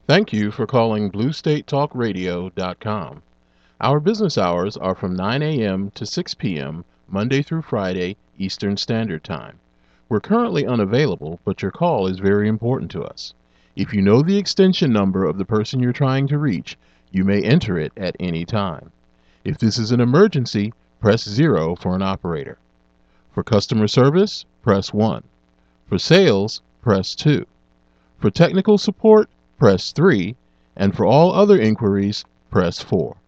Thank you for calling BlueStateTalkRadio.com. Our business hours are from 9 a.m. to 6 p.m. Monday through Friday, Eastern Standard Time. We're currently unavailable, but your call is very important to us. If you know the extension number of the person you're trying to reach, you may enter it at any time. If this is an emergency, press 0 for an operator. For customer service, press 1. For sales, press 2. For technical support, press 3, and for all other inquiries, press 4.